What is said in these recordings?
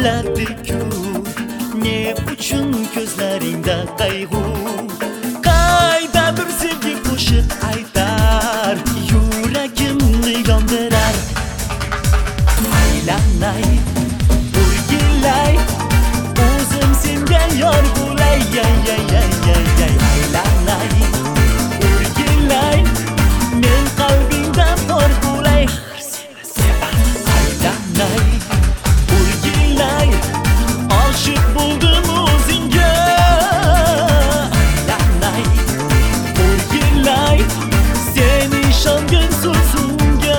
biladi-ku, ne uchun ko'zlaringda qayg'u. Qaydadir sevgi qo'shiq aytar, yuragimni yondirar. Aylanay, o'rgilay, o'zim senga yor bo'lay. Aylanay, o'rgilay, men qalbingda bor bo'lay. Aylanay, o'rgilay, oshiq bo'ldim o'zingga. Aylanay, o'rgilay, sen ishongin so'zimga.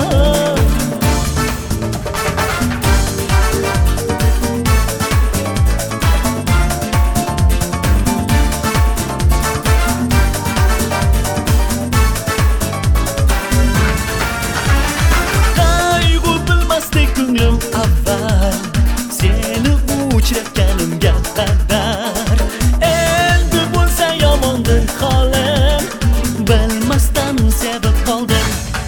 Ko'nglim avval seni uchratganimga qadar. Endi bo'lsa yomondir holim, bilmasdan sevib qoldim.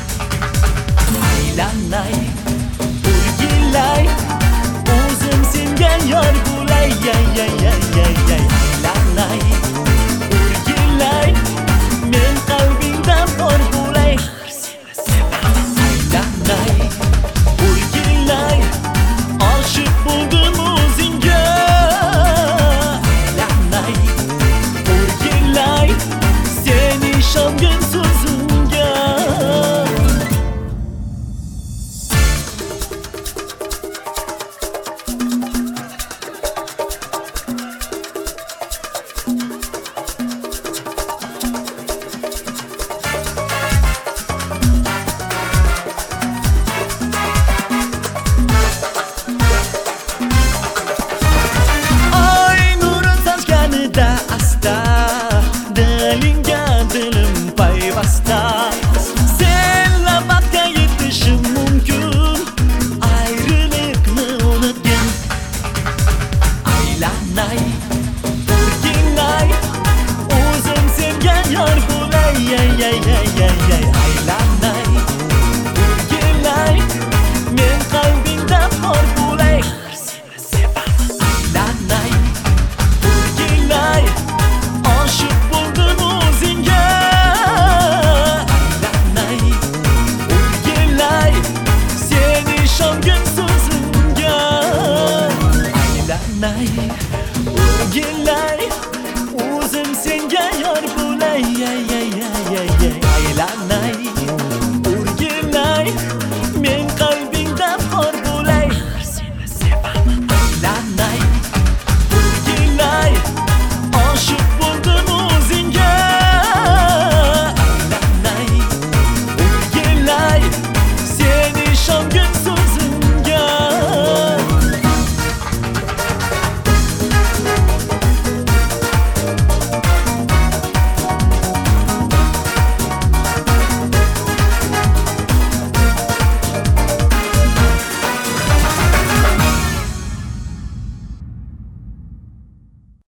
Aylanay, o'rgilay, o'zim senga yor bo'lay.